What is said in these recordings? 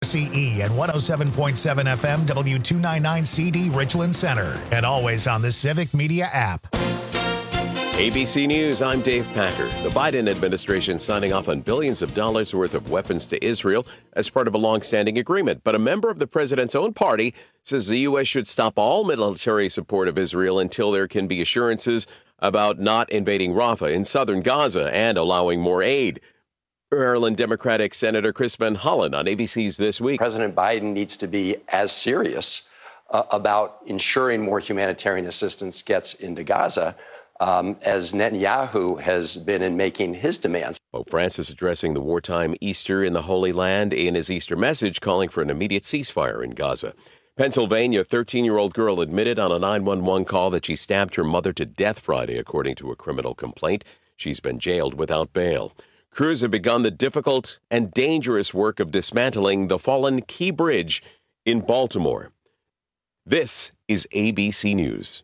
KXCE and 107.7 FM W299CD Richland Center. And always on the Civic Media app. ABC News, I'm Dave Packer. The Biden administration signing off on billions of dollars worth of weapons to Israel as part of a long-standing agreement. But a member of the president's own party says the U.S. should stop all military support of Israel until there can be assurances about not invading Rafah in southern Gaza and allowing more aid. Maryland Democratic Senator Chris Van Hollen on ABC's This Week. President Biden needs to be as serious about ensuring more humanitarian assistance gets into Gaza as Netanyahu has been in making his demands. Pope Francis addressing the wartime Easter in the Holy Land in his Easter message, calling for an immediate ceasefire in Gaza. Pennsylvania, 13-year-old girl admitted on a 911 call that she stabbed her mother to death Friday, according to a criminal complaint. She's been jailed without bail. Crews have begun the difficult and dangerous work of dismantling the fallen Key Bridge in Baltimore. This is ABC News.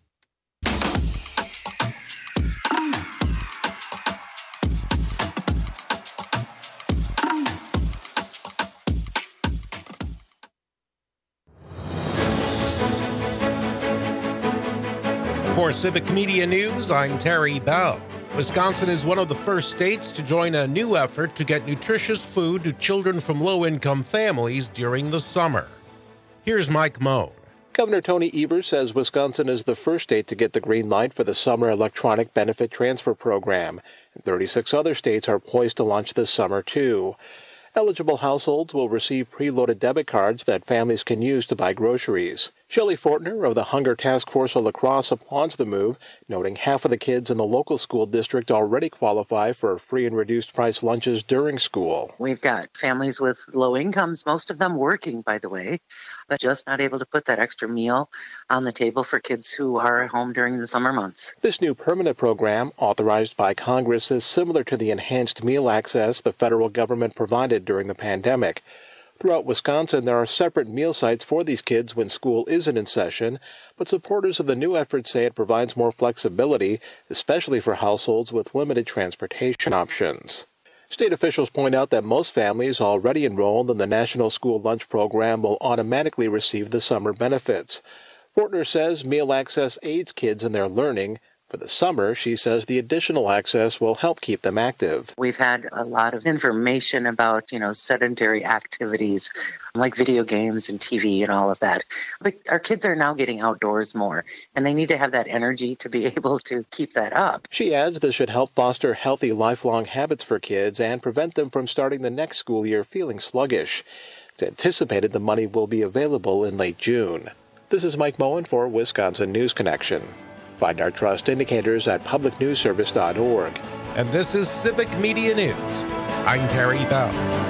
For Civic Media News, I'm Terry Bell. Wisconsin is one of the first states to join a new effort to get nutritious food to children from low-income families during the summer. Here's Mike Moe. Governor Tony Evers says Wisconsin is the first state to get the green light for the Summer Electronic Benefit Transfer Program, and 36 other states are poised to launch this summer, too. Eligible households will receive preloaded debit cards that families can use to buy groceries. Shelley Fortner of the Hunger Task Force of La Crosse applauds the move, noting half of the kids in the local school district already qualify for free and reduced price lunches during school. We've got families with low incomes, most of them working, by the way, but just not able to put that extra meal on the table for kids who are at home during the summer months. This new permanent program, authorized by Congress, is similar to the enhanced meal access the federal government provided during the pandemic. Throughout Wisconsin, there are separate meal sites for these kids when school isn't in session, but supporters of the new effort say it provides more flexibility, especially for households with limited transportation options. State officials point out that most families already enrolled in the National School Lunch Program will automatically receive the summer benefits. Fortner says meal access aids kids in their learning. For the summer, she says the additional access will help keep them active. We've had a lot of information about, sedentary activities like video games and TV and all of that. But our kids are now getting outdoors more, and they need to have that energy to be able to keep that up. She adds this should help foster healthy lifelong habits for kids and prevent them from starting the next school year feeling sluggish. It's anticipated the money will be available in late June. This is Mike Moen for Wisconsin News Connection. Find our trust indicators at publicnewsservice.org. And this is Civic Media News. I'm Terry Bell.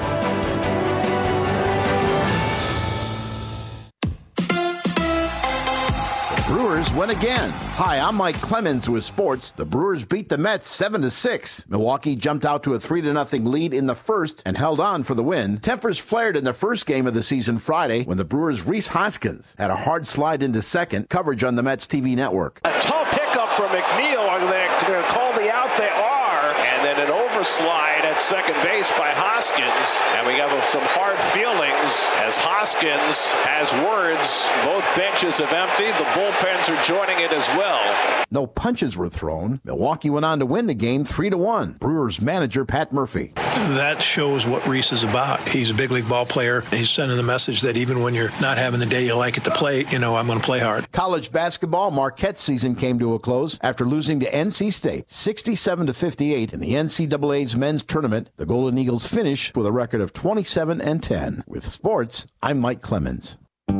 Brewers win again. Hi, I'm Mike Clemens with sports. The Brewers beat the Mets 7-6. Milwaukee jumped out to a 3-0 lead in the first and held on for the win. Tempers flared in the first game of the season Friday when the Brewers' Rhys Hoskins had a hard slide into second. Coverage on the Mets TV network. A tough hiccup from McNeil. Are they going to call the out? They are. And then an overslide at second base by Hoskins. And we have some hard feelings as Hoskins has words. Both benches have emptied. The bullpens are joining it as well. No punches were thrown. Milwaukee went on to win the game 3-1. Brewers manager Pat Murphy. That shows what Rhys is about. He's a big league ball player. He's sending the message that even when you're not having the day you like at the plate, I'm going to play hard. College basketball, Marquette's season came to a close after losing to NC State 67-58 in the NCAA's men's tournament. The Golden Eagles finished with a record of 27-10. With sports, I'm Mike Clemens.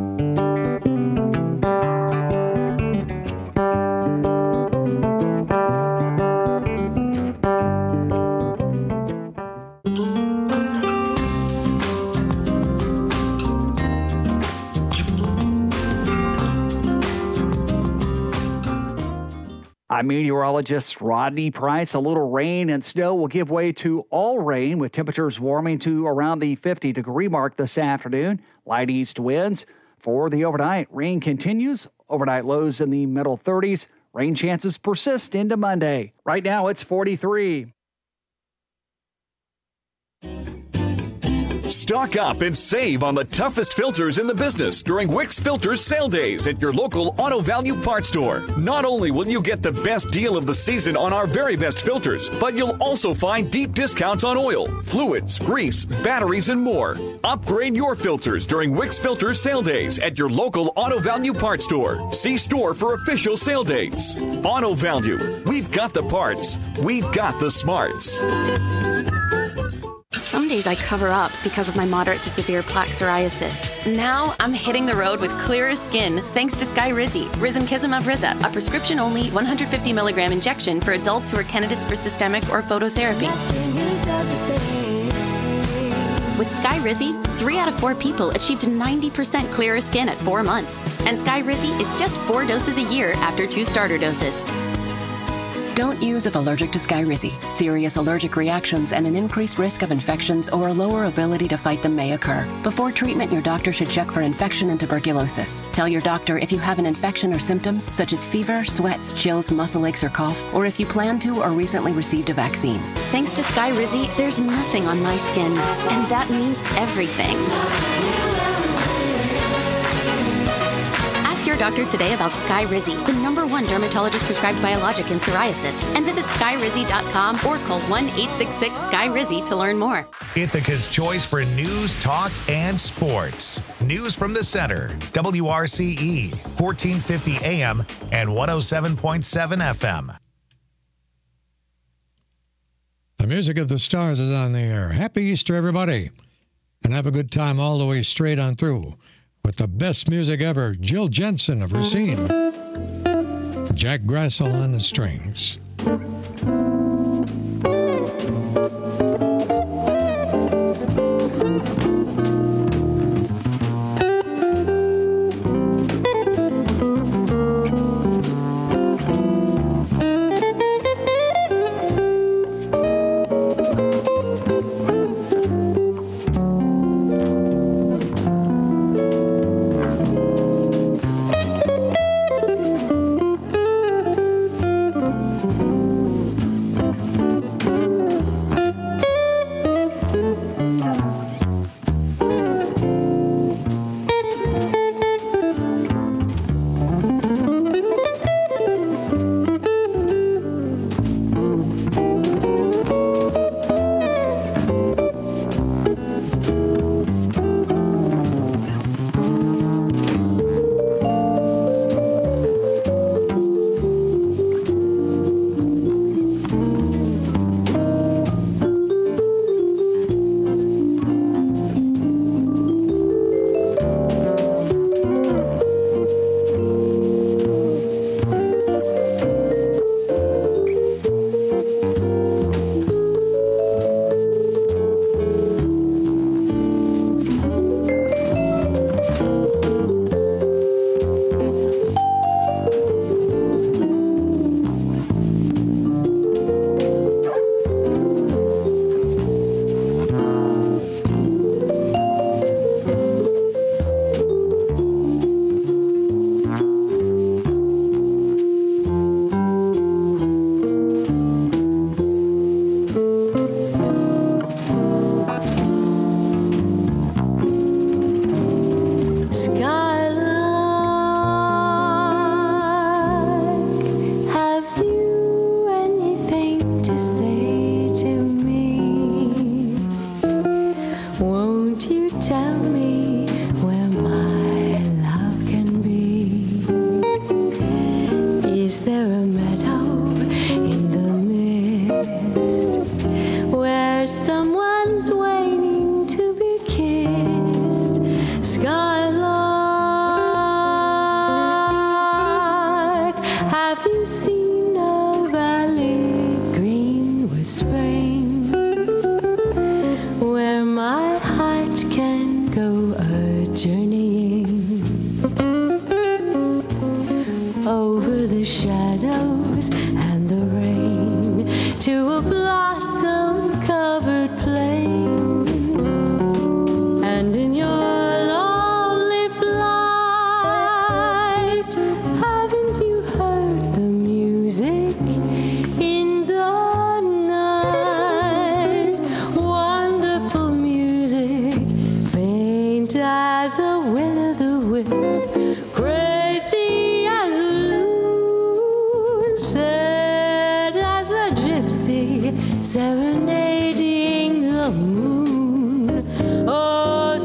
I'm meteorologist Rodney Price. A little rain and snow will give way to all rain, with temperatures warming to around the 50-degree mark this afternoon. Light east winds. For the overnight, rain continues. Overnight lows in the middle 30s. Rain chances persist into Monday. Right now, it's 43. Stock up and save on the toughest filters in the business during Wix Filters sale days at your local Auto Value Parts store. Not only will you get the best deal of the season on our very best filters, but you'll also find deep discounts on oil, fluids, grease, batteries, and more. Upgrade your filters during Wix Filters sale days at your local Auto Value Parts store. See store for official sale dates. Auto Value. We've got the parts. We've got the smarts. Some days I cover up because of my moderate to severe plaque psoriasis. Now I'm hitting the road with clearer skin thanks to Skyrizi, Risankizumab Riza, a prescription-only 150 milligram injection for adults who are candidates for systemic or phototherapy. With Skyrizi, 3 out of 4 people achieved 90% clearer skin at 4 months. And Skyrizi is just 4 doses a year after 2 starter doses. Don't use if allergic to Skyrizi. Serious allergic reactions and an increased risk of infections or a lower ability to fight them may occur. Before treatment, your doctor should check for infection and tuberculosis. Tell your doctor if you have an infection or symptoms such as fever, sweats, chills, muscle aches, or cough, or if you plan to or recently received a vaccine. Thanks to Skyrizi, there's nothing on my skin, and that means everything. Your doctor today about Skyrizi, the #1 dermatologist prescribed biologic in psoriasis, and visit skyrizi.com or call 1-866-SKY-RIZI to learn more. Ithaca's choice for news, talk, and sports. News from the center. WRCE, 1450 AM and 107.7 FM. The music of the stars is on the air. Happy Easter, everybody. And have a good time all the way straight on through. With the best music ever, Jill Jensen of Racine. Jack Grassel on the strings. Wonderful music as a will-o'-the-wisp, crazy as a loon, sad as a gypsy, serenading the moon. Oh,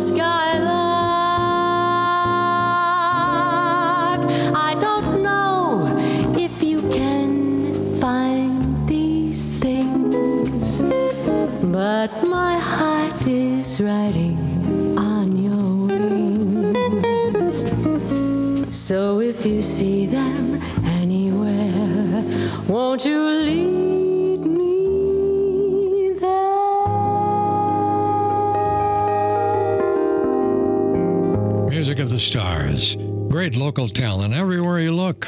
skylark, I don't know if you can find these things, but my heart is riding on your wings. So if you see them anywhere, won't you lead me there? Music of the Stars. Great local talent everywhere you look.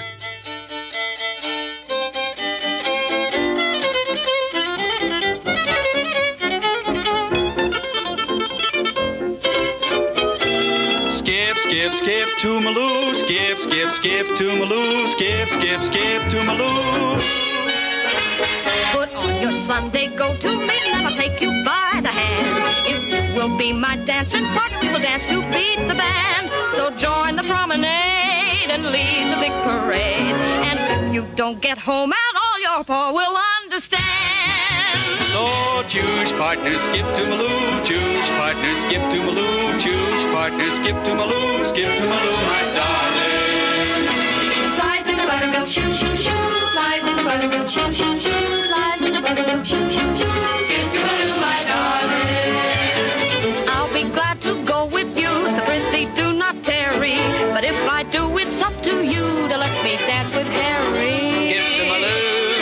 Skip, skip, Toomaloo, skip, skip, skip, Toomaloo, skip, skip, skip, Toomaloo. Put on your Sunday go-to meet, and I'll take you by the hand. If you will be my dancing partner, we will dance to beat the band. So join the promenade and lead the big parade. And if you don't get home at all, your pa will understand. So choose partners, skip Toomaloo, choose partners, skip Toomaloo, choose partners, skip Toomaloo, skip Toomaloo, my darling. Flies in the buttermilk, shoo, shoo, shoo. Flies in the buttermilk, shoo, shoo, shoo. Flies in the buttermilk, shoo, shoo, shoo. Skip Toomaloo, my darling. I'll be glad to go with you, so prithee do not tarry. But if I do, it's up to you to let me dance with Harry. Skip Toomaloo.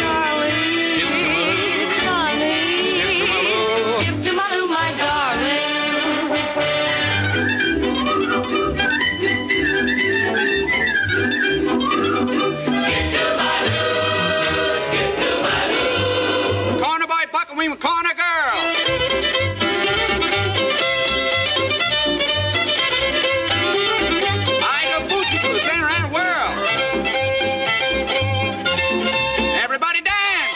Corner girl. I go booty for the center around the world. Everybody dance.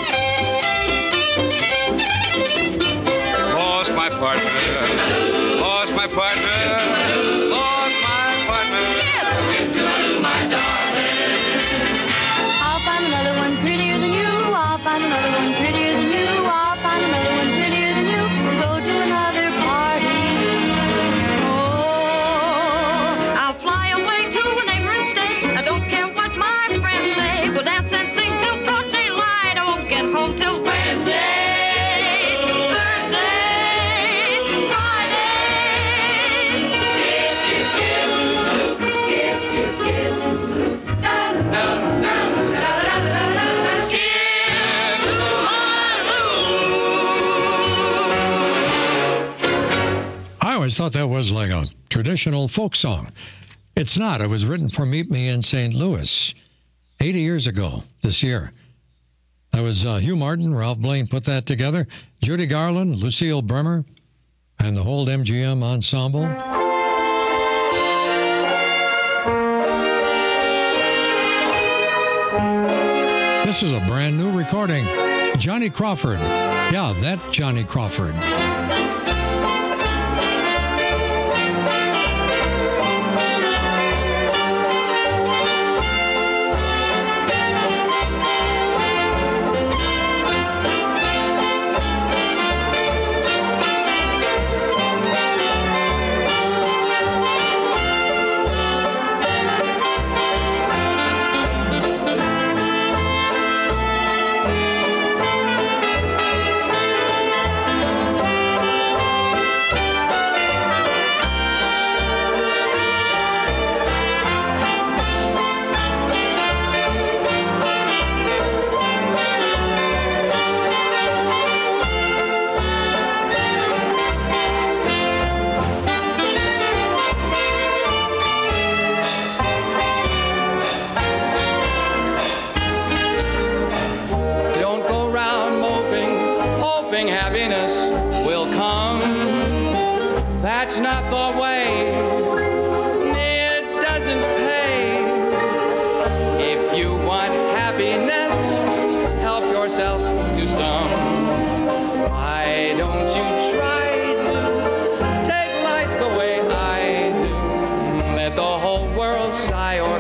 Lost my partner. Lost my partner. Lost my partner. Skip to my darling. I'll find another one prettier than you. I'll find another one prettier than you. I'll find another one prettier than you. We'll go to another party. Oh, I'll fly away to a neighboring state. I don't care what my friends say. We'll dance and sing till broad daylight. I won't get home till Wednesday, Thursday, Friday. Skip, skip, skip, skip, skip, skip, skip. I always thought that was like a traditional folk song. It's not. It was written for Meet Me in St. Louis 80 years ago this year. That was Hugh Martin, Ralph Blaine put that together. Judy Garland, Lucille Bremer, and the whole MGM ensemble. This is a brand new recording. Johnny Crawford. Yeah, that Johnny Crawford.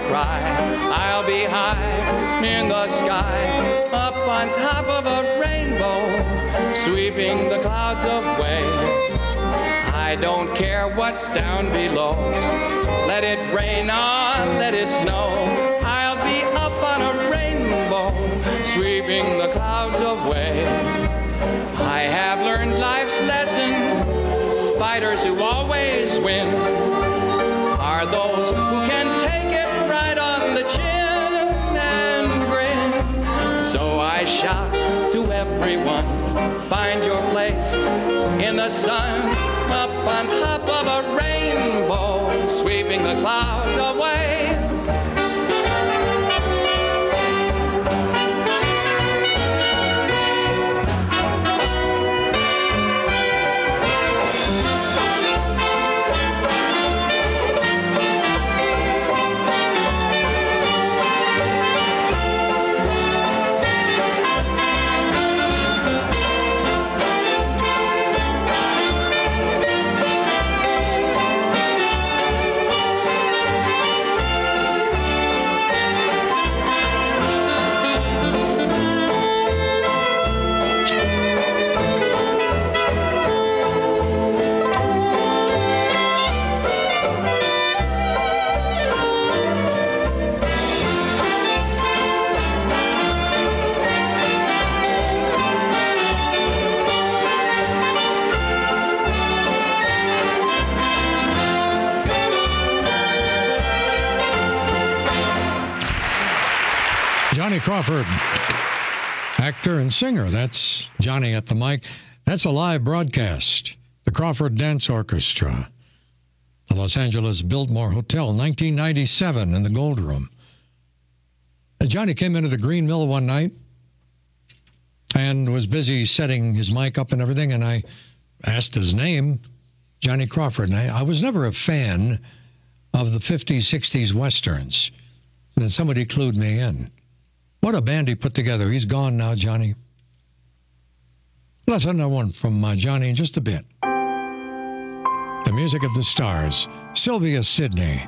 cry. I'll be high in the sky, up on top of a rainbow, sweeping the clouds away. I don't care what's down below. Let it rain on, let it snow. I'll be up on a rainbow, sweeping the clouds away. I have learned life's lesson. Fighters who always win are those who can take it right on the chin and grin. So I shout to everyone, find your place in the sun, up on top of a rainbow, sweeping the clouds away. Johnny Crawford, actor and singer. That's Johnny at the mic. That's a live broadcast. The Crawford Dance Orchestra. The Los Angeles Biltmore Hotel, 1997 in the Gold Room. Johnny came into the Green Mill one night and was busy setting his mic up and everything, and I asked his name, Johnny Crawford. And I was never a fan of the 50s, 60s Westerns. And then somebody clued me in. What a band he put together. He's gone now, Johnny. Let's another one from Johnny in just a bit. The Music of the Stars, Sylvia Sidney.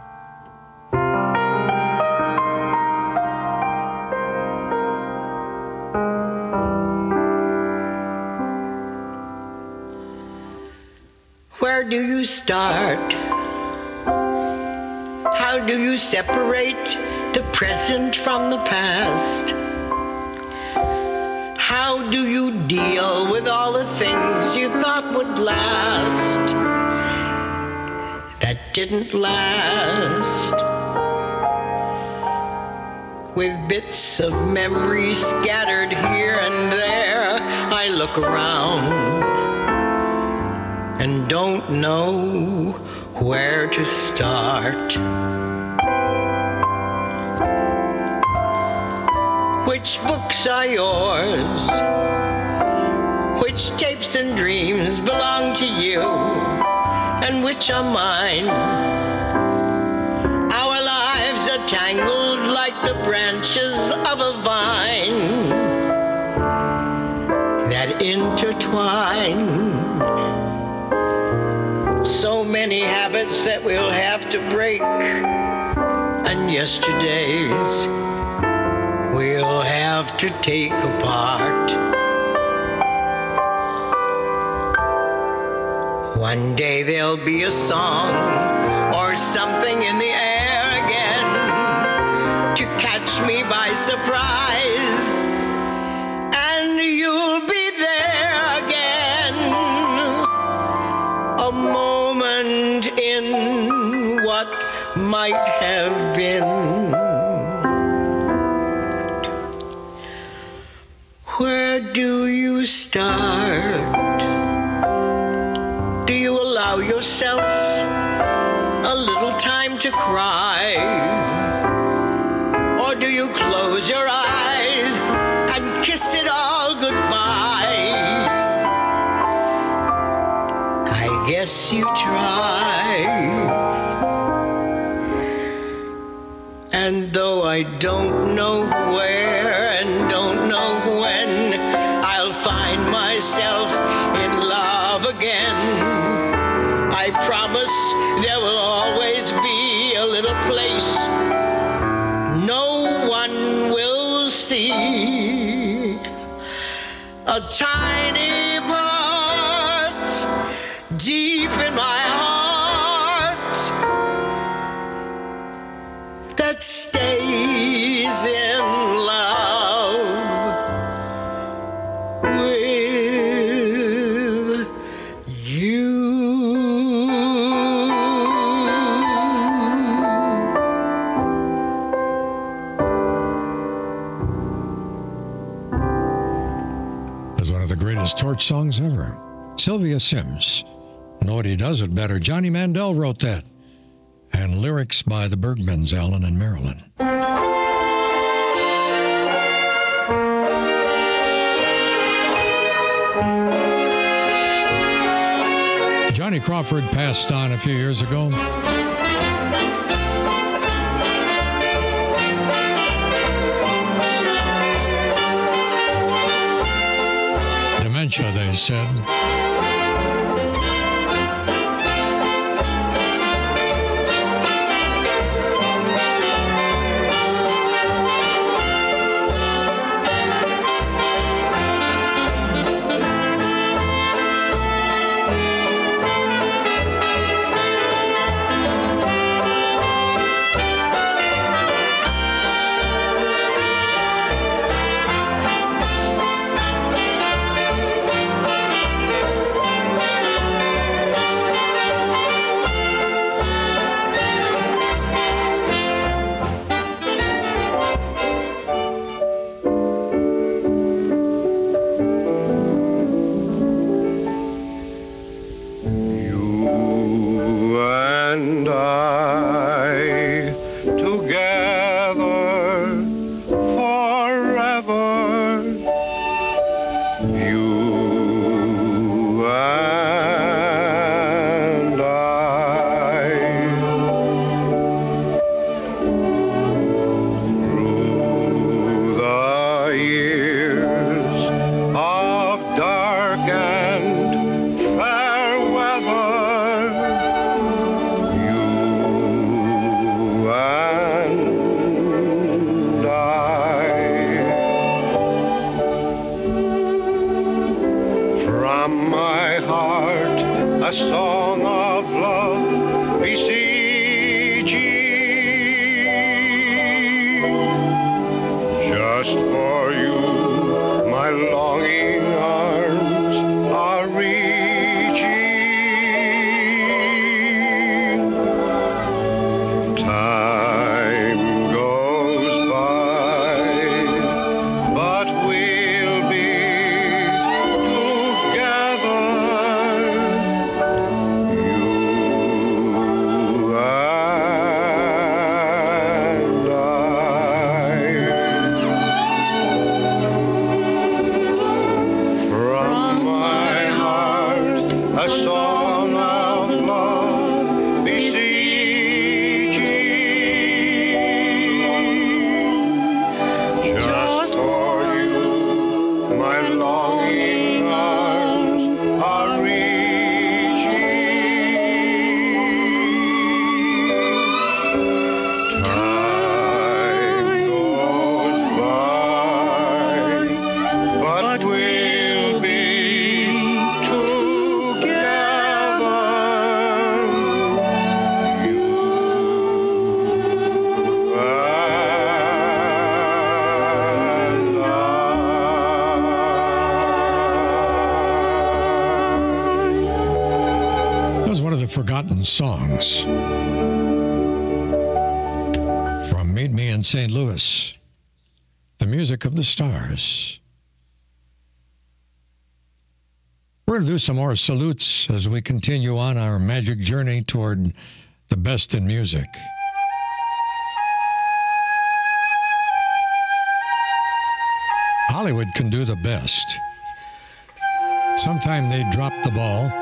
Where do you start? How do you separate the present from the past? How do you deal with all the things you thought would last that didn't last? With bits of memory scattered here and there, I look around and don't know where to start. Which books are yours? Which tapes and dreams belong to you? And which are mine? Our lives are tangled like the branches of a vine that intertwine. So many habits that we'll have to break, and yesterdays we'll have to take apart. One day there'll be a song or something in the air again to catch me by surprise, and you'll be there again. A moment in what might have been. Where do you start? Do you allow yourself a little time to cry? Or do you close your eyes and kiss it all goodbye? I guess you try. And though I don't know where and don't know when I'll find myself in love again, I promise there will always be a little place a tiny part deep in my heart that stays in love with you. One of the greatest torch songs ever. Sylvia Sims. Nobody does it better. Johnny Mandel wrote that. And lyrics by the Bergmans, Alan and Marilyn. Johnny Crawford passed on a few years ago. Dementia, they said. Forgotten songs from Meet Me in St. Louis, the music of the stars. We're going to do some more salutes as we continue on our magic journey toward the best in music. Hollywood can do the best. Sometime they drop the ball.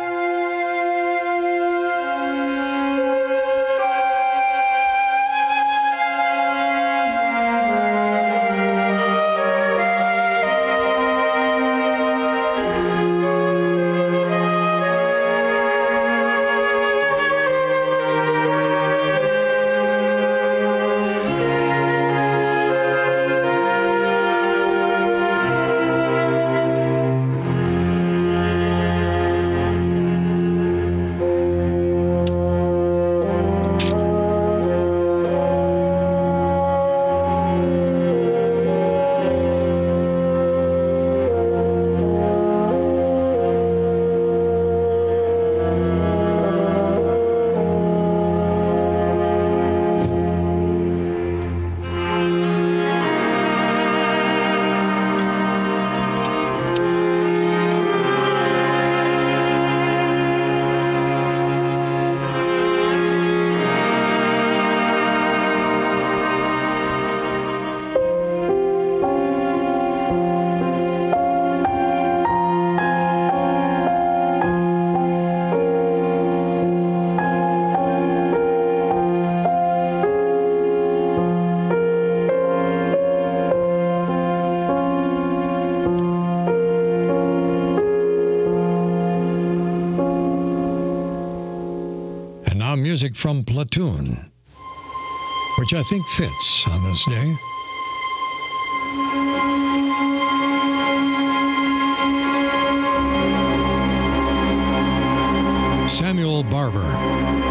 from Platoon, which I think fits on this day. Samuel Barber.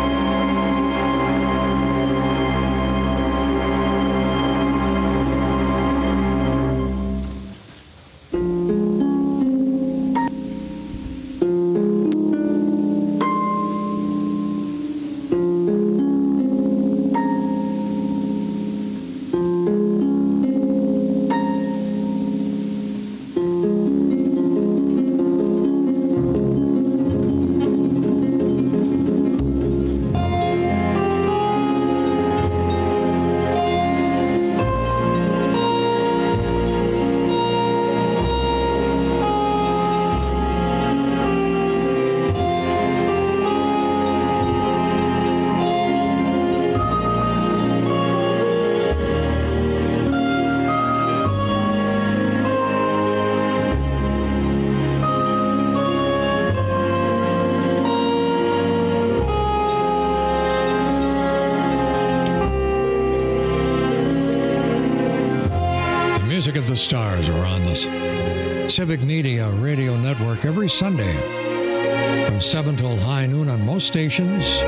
Music of the Stars are on the Civic Media Radio Network every Sunday from 7 till high noon on most stations.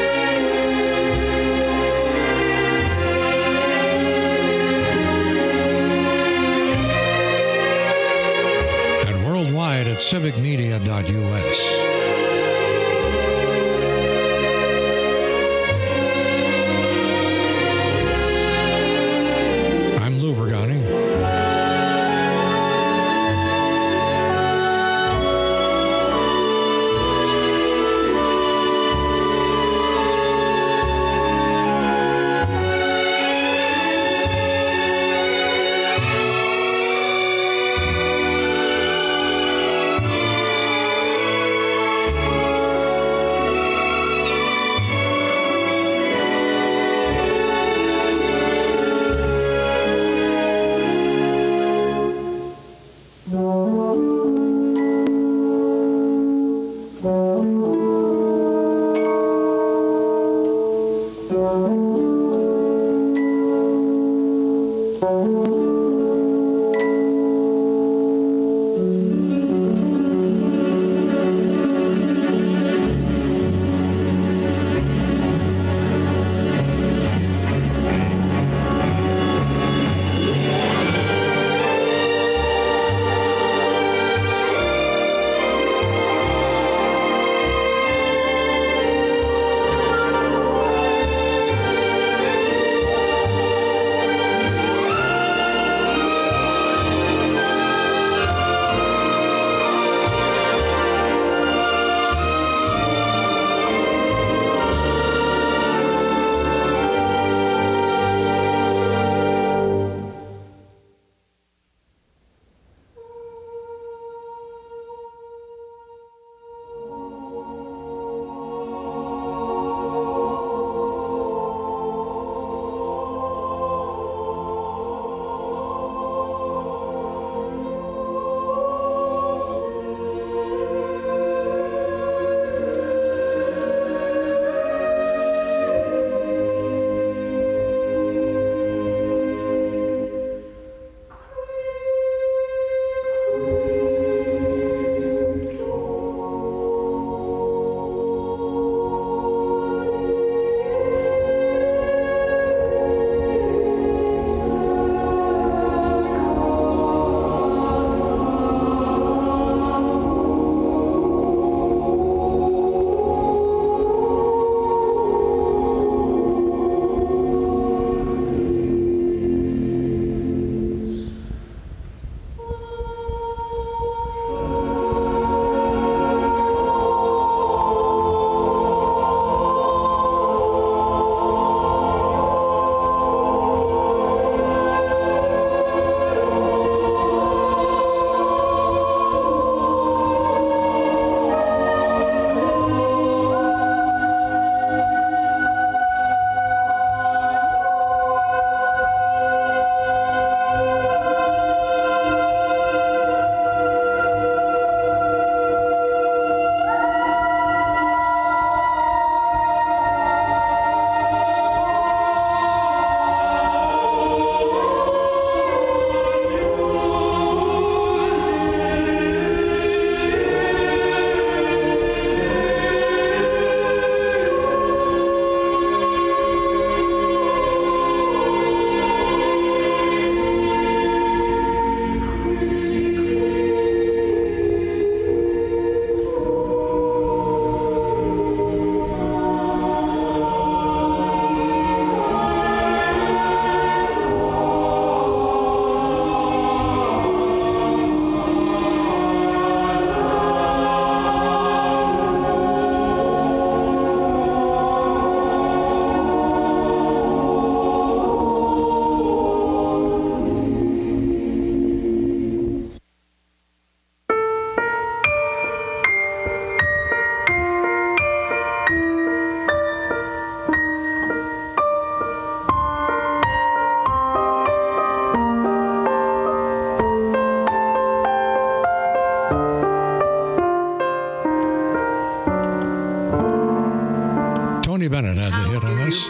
And worldwide at civicmedia.us.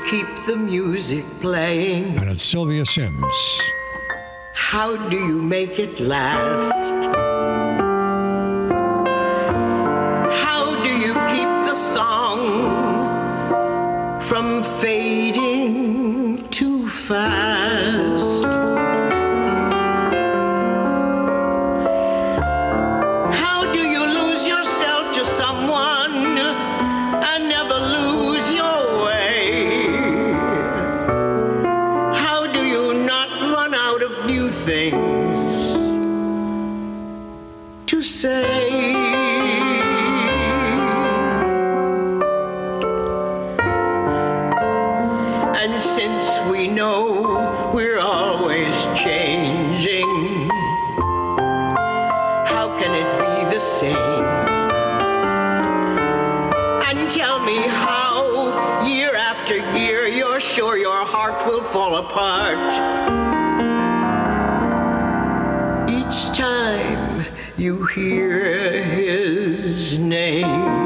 keep the music playing? And it's Sylvia Sims. How do you make it last? How do you keep the song from fading too fast? How do you lose yourself to someone and never lose your way? How do you not run out of new things to say? And since we know we're always changing, how can it be the same? And tell me how, year after year, you're sure your heart will fall apart each time you hear his name.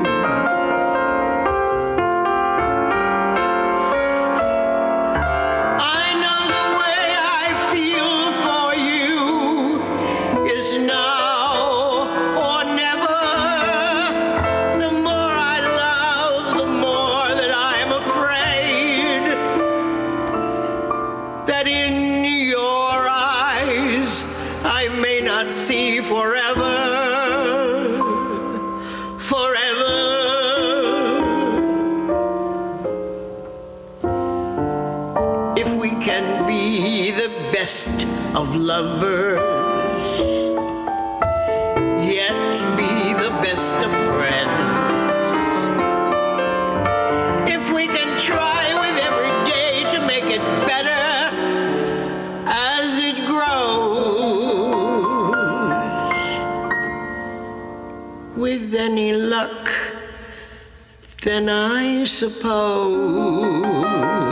I know the way I feel for you is now or never. The more I love, the more that I'm afraid that in your eyes I may not see forever. If we can be the best of lovers, yet be the best of friends. If we can try with every day to make it better as it grows, with any luck, then I suppose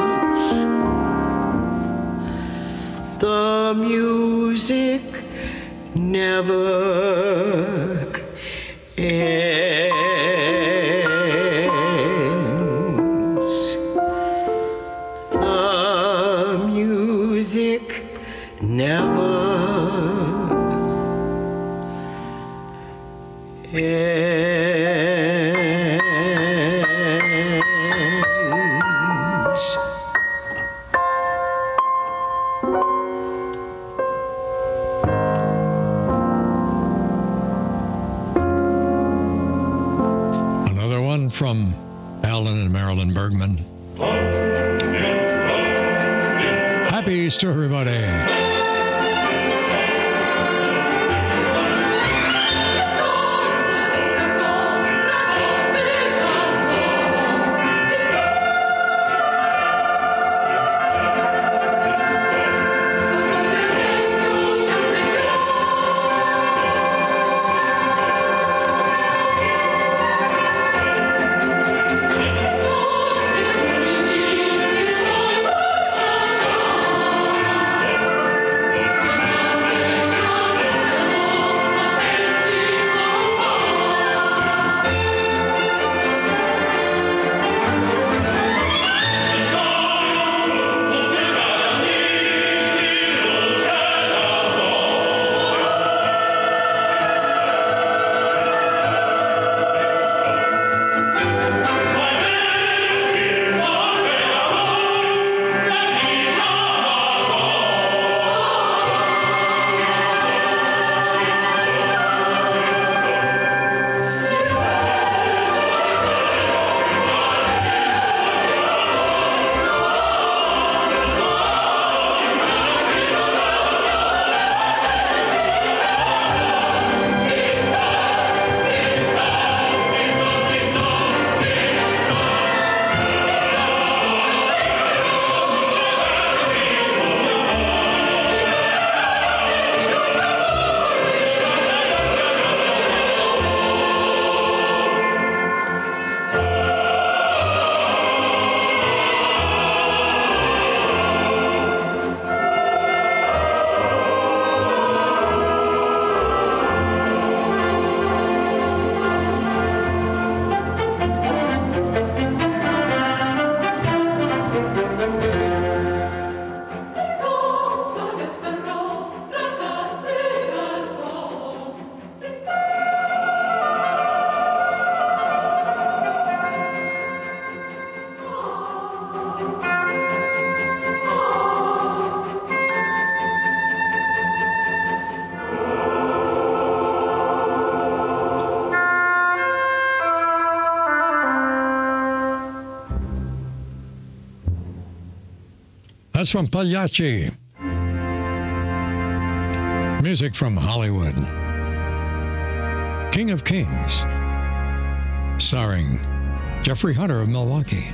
the music never ends. The music never ends. Another one from Alan and Marilyn Bergman. Happy Easter, everybody. That's from Pagliacci. Music from Hollywood. King of Kings, starring Jeffrey Hunter of Milwaukee.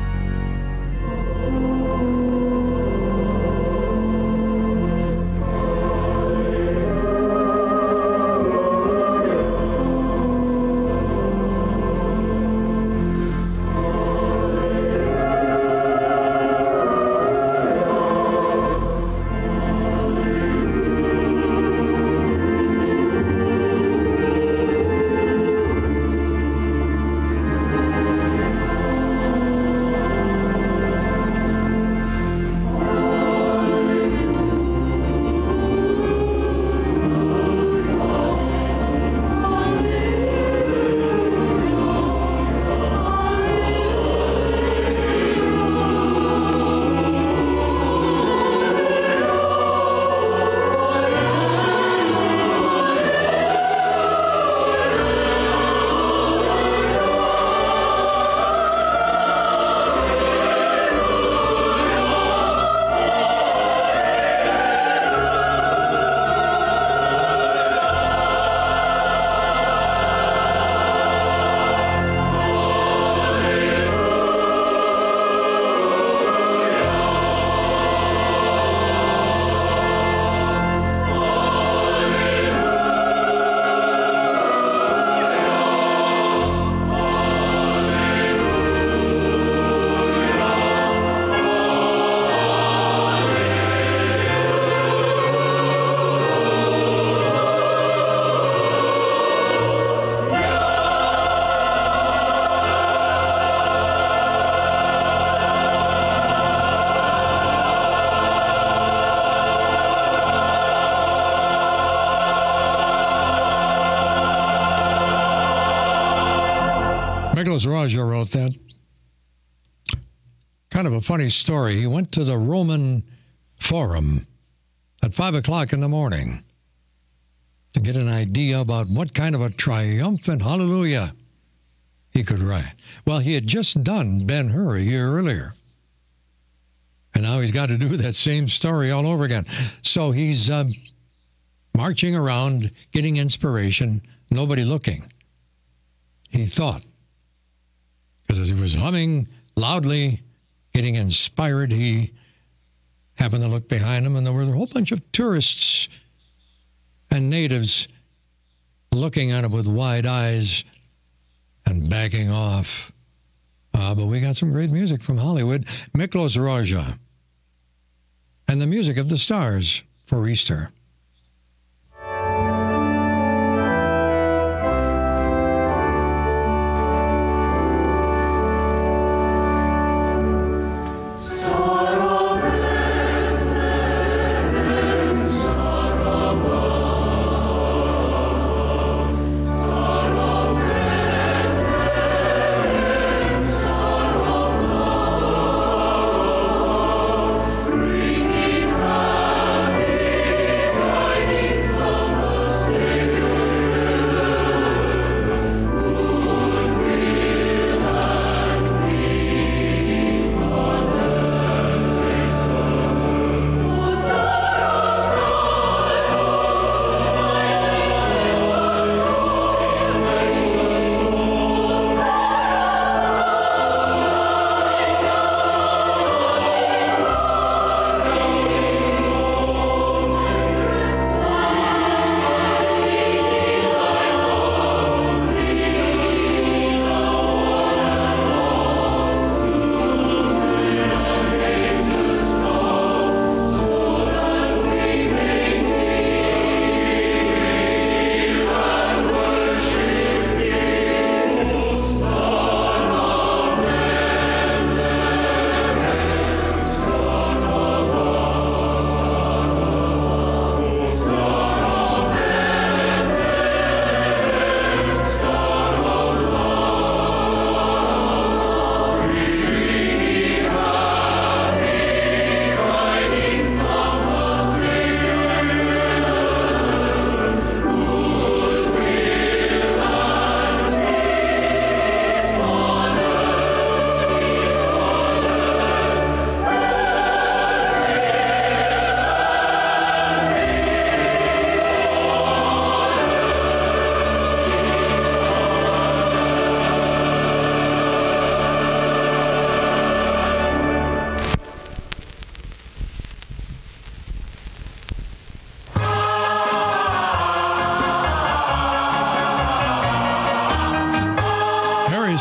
Miklos Rozsa wrote that. Kind of a funny story. He went to the Roman Forum at 5 o'clock in the morning to get an idea about what kind of a triumphant hallelujah he could write. Well, he had just done Ben-Hur a year earlier. And now he's got to do that same story all over again. So he's marching around, getting inspiration, nobody looking. He thought, because as he was humming loudly, getting inspired, he happened to look behind him, and there were a whole bunch of tourists and natives looking at him with wide eyes and backing off. But we got some great music from Hollywood. Miklos Rozsa and the Music of the Stars for Easter.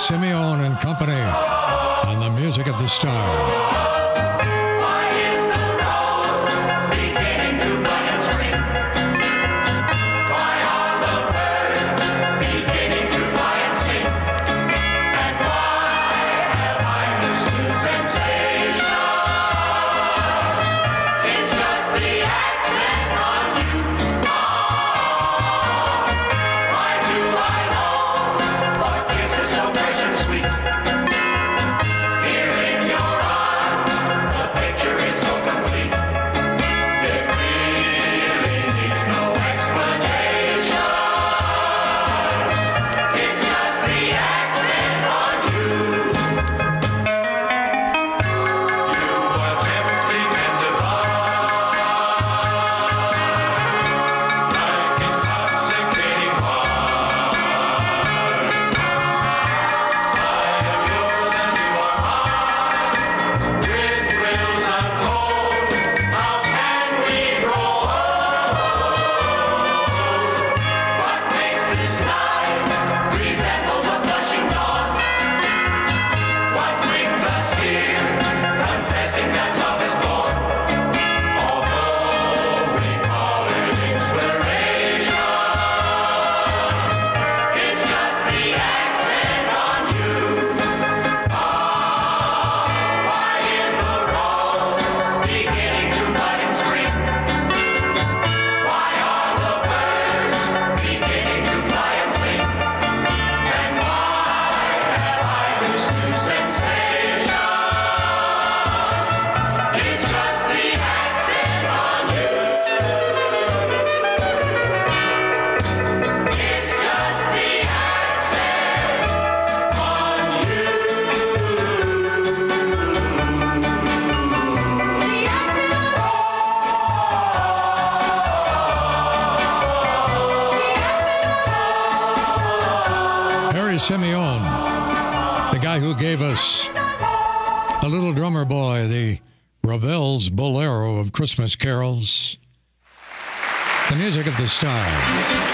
Simeon and Company on the Music of the Star. Simeon, the guy who gave us the Little Drummer Boy, the Ravel's Bolero of Christmas carols, the Music of the Stars.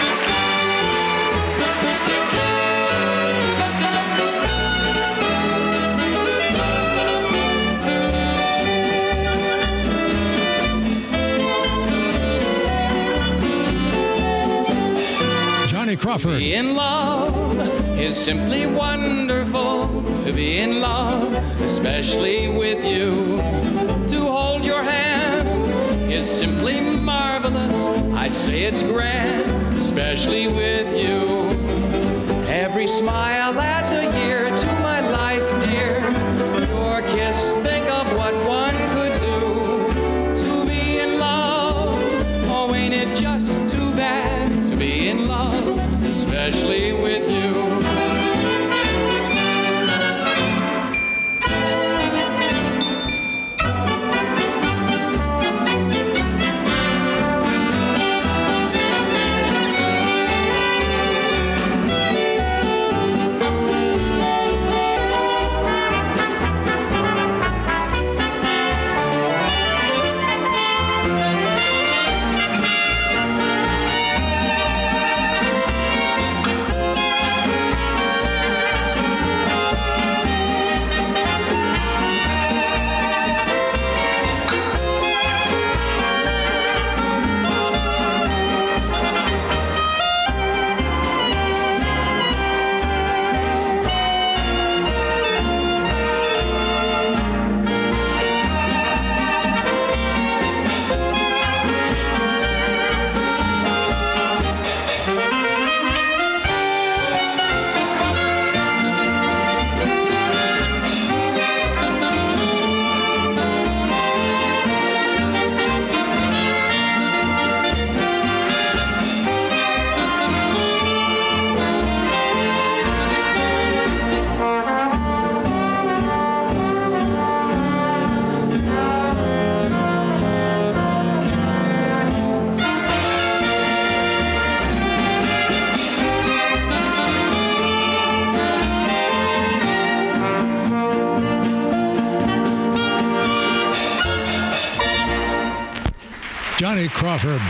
Crawford. To be in love is simply wonderful. To be in love, especially with you. To hold your hand is simply marvelous. I'd say it's grand, especially with you. Every smile adds a year to my life, dear. Your kiss, think of what one could do. To be in love, oh, ain't it just too bad to be in love, especially with you. Johnny Crawford.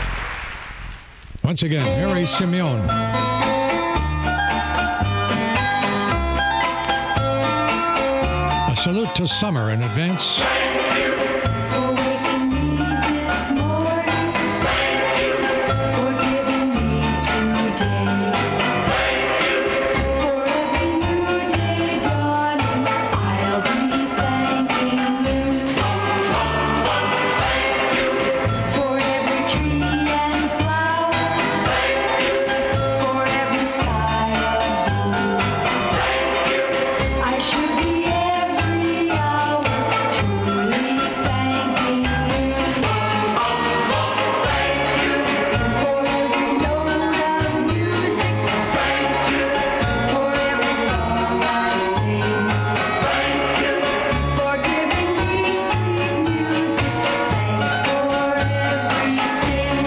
Once again, Harry Simeon. salute to summer in advance. For waking me this morning. Thank you. For giving me today. Thank you. For every new day dawning, I'll be thanking you. Thank you. For every tree and flower. Thank you. For every sky of blue. Thank you. I should be every hour truly thanking you. Thank you. For every note of music. Thank you. For every song I sing. Thank you. For giving me sweet music. Thanks for everything.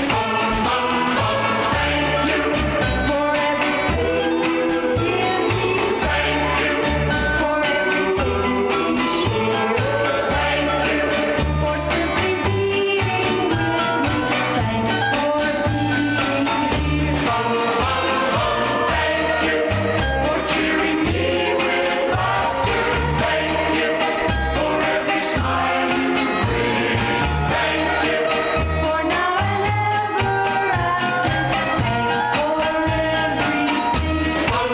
Thank you. For everything you give me. Thank you. For everything we share. Thank you. For simply being with me. Thanks for being here. Thank you. For cheering me with laughter. Thank you. For every smile you bring. Thank you. For now and ever after. Thanks for everything.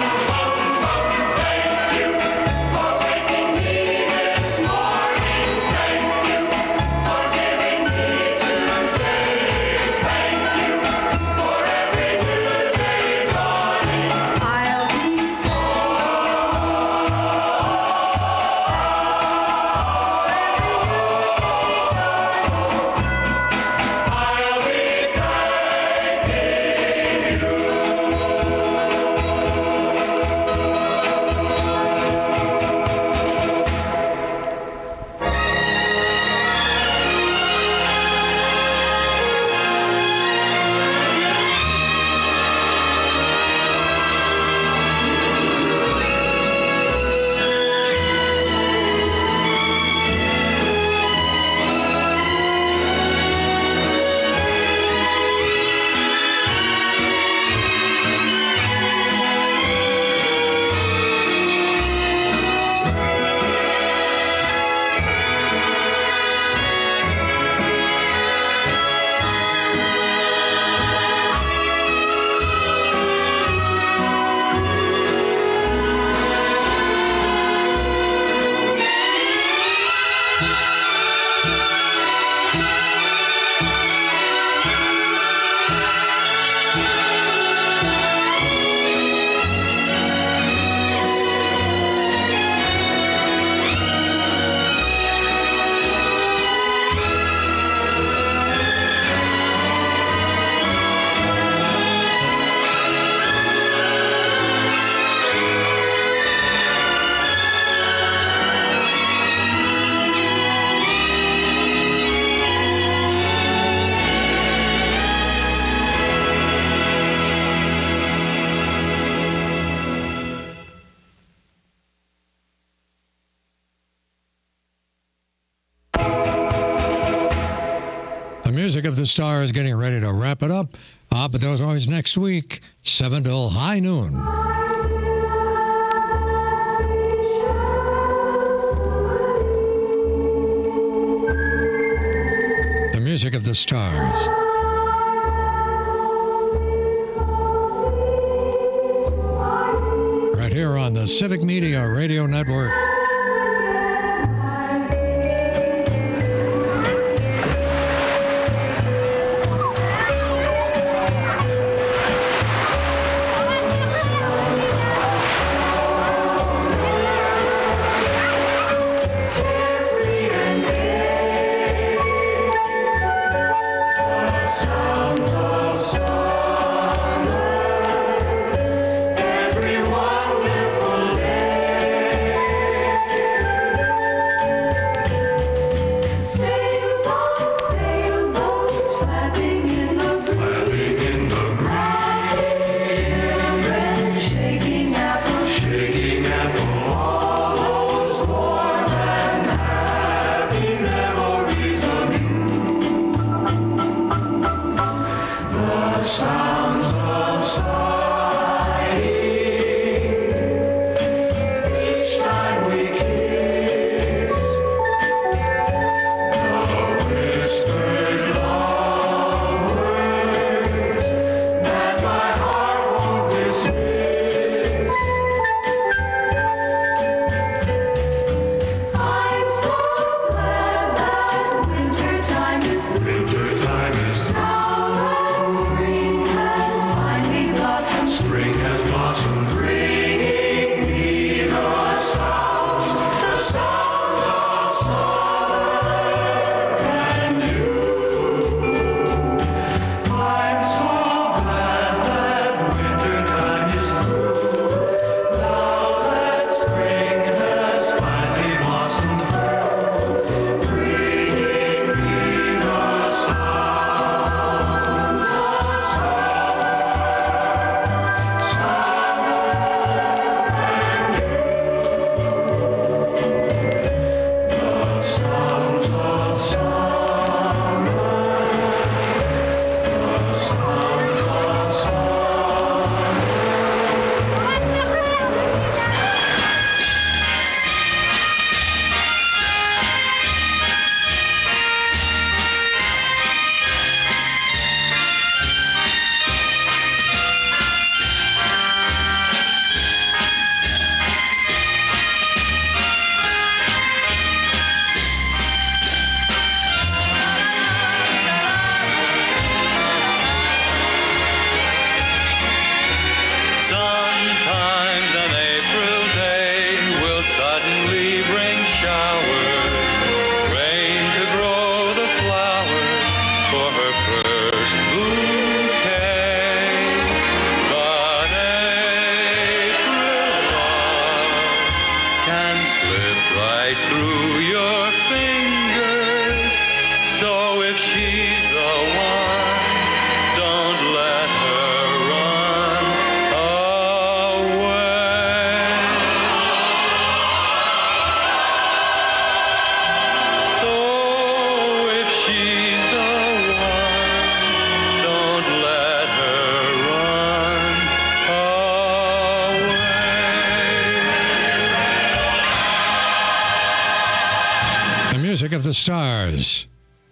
Thank you. For waking me this morning. Thank you. For giving me today. Thank you. For every new day dawning, I'll be The music of the star is getting ready to wrap it up. But those always next week, 7 till high noon. The music of the stars. Right here on the Civic Media Radio Network. every wonderful day. the Stars.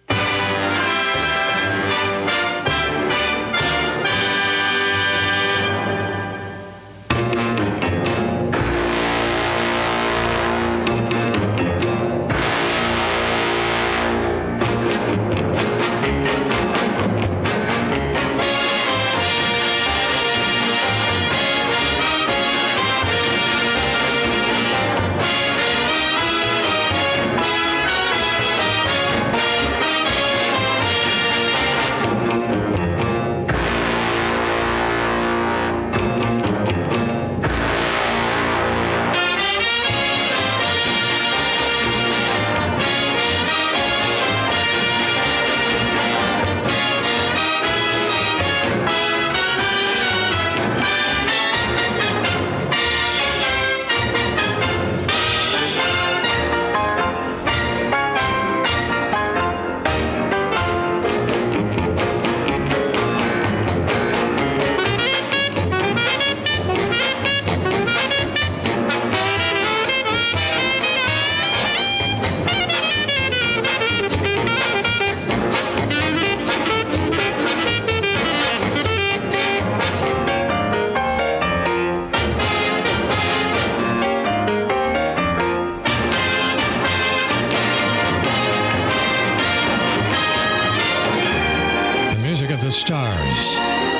Stars.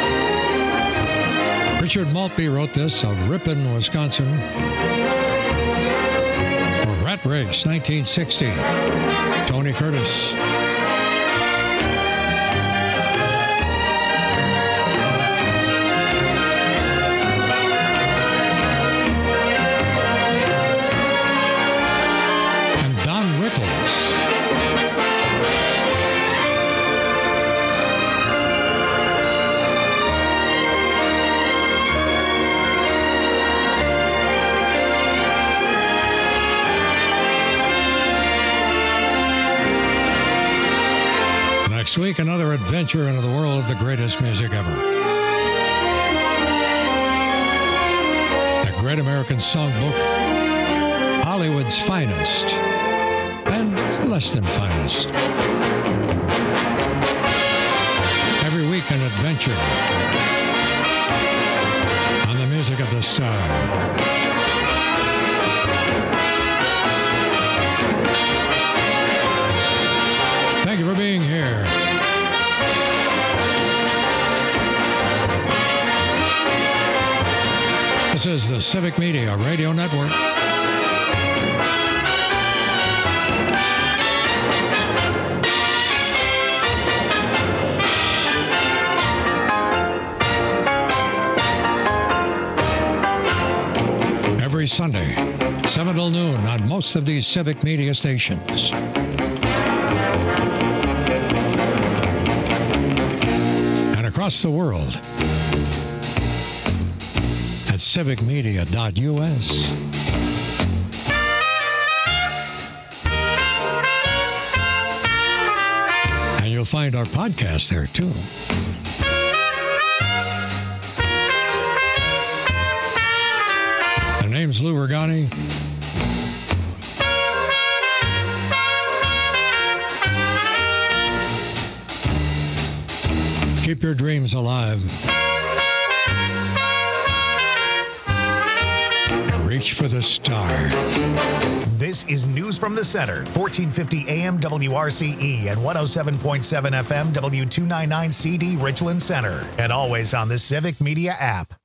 Richard Maltby wrote this of Ripon, Wisconsin for Rat Race 1960. Tony Curtis. And Don Rickles. Next week, another adventure into the world of the greatest music ever. The Great American Songbook, Hollywood's finest, and less than finest. Every week, an adventure on the music of the star. Thank you for being here. This is the Civic Media Radio Network. Every Sunday, 7 till noon on most of these Civic Media stations. Across the world at civicmedia.us. And you'll find our podcast there too. The name's Lou Regani. Keep your dreams alive. Reach for the stars. This is News from the Center, 1450 AM WRCE and 107.7 FM W299CD Richland Center, and always on the Civic Media app.